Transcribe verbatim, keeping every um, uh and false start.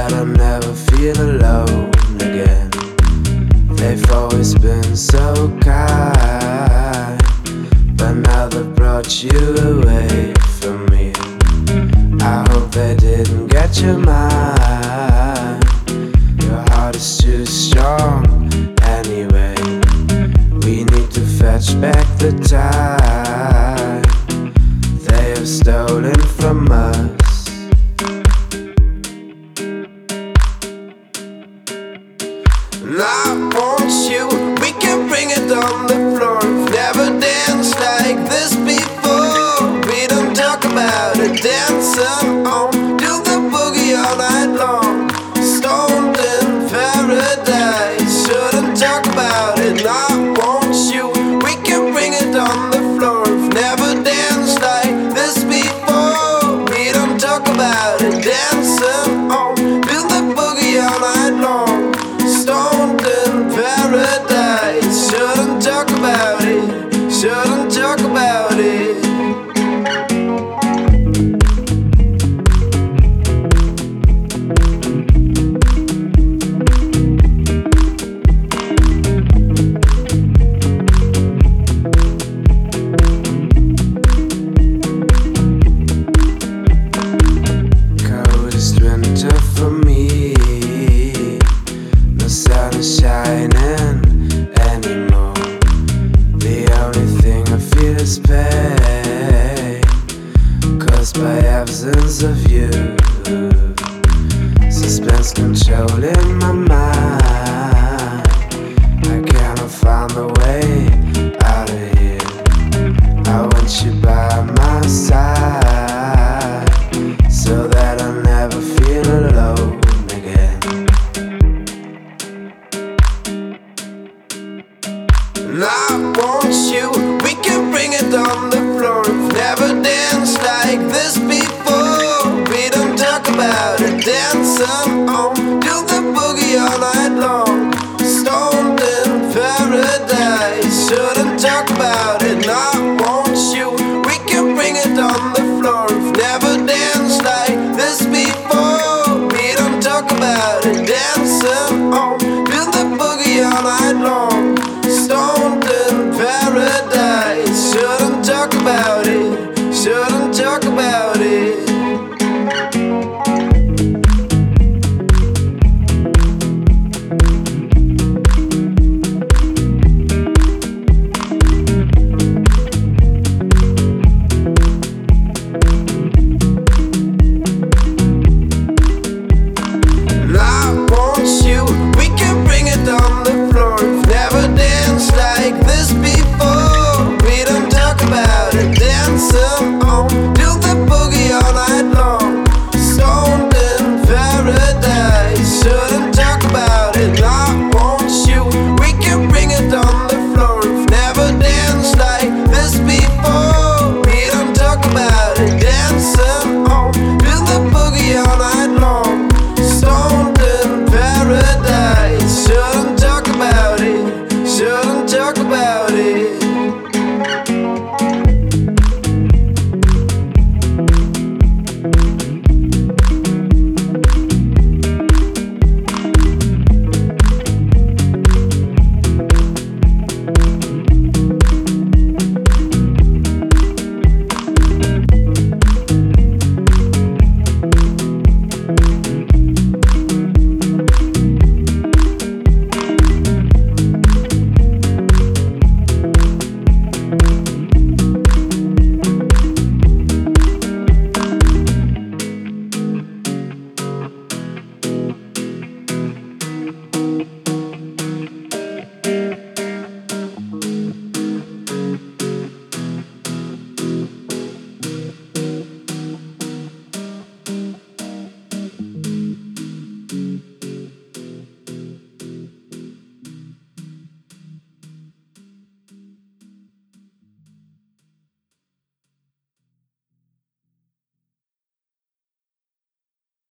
that I'll never feel alone again. They've always been so kind, but now they've brought you away from me. I hope they didn't get your mind. Your heart is too strong anyway. We need to fetch back the time they have stolen from us. And I want you, we can bring it on the floor. We've never danced like this before. We don't talk about it, dancing on, do the boogie all night long. Stoned in paradise, shouldn't talk about it. And I want you, we can bring it on the floor. We've never danced like this before. We don't talk about it, dancing on, do the boogie all night long. Stoned in paradise, shouldn't talk about it, shouldn't talk about it. Coldest winter for me, no sun is shining anymore. The only thing I feel is pain, caused by absence of you. Suspense controlling my mind. I cannot find a way out of here. I want you by my side, so that I'll never feel alone again. And I want you, we can bring it on the floor. We've never danced like this before. We don't talk about it, dancing on, do the boogie all night long. Stoned in paradise, shouldn't talk about it. And I want you, we can bring it on the floor. We've never danced like this before. We don't talk about it, dancing on,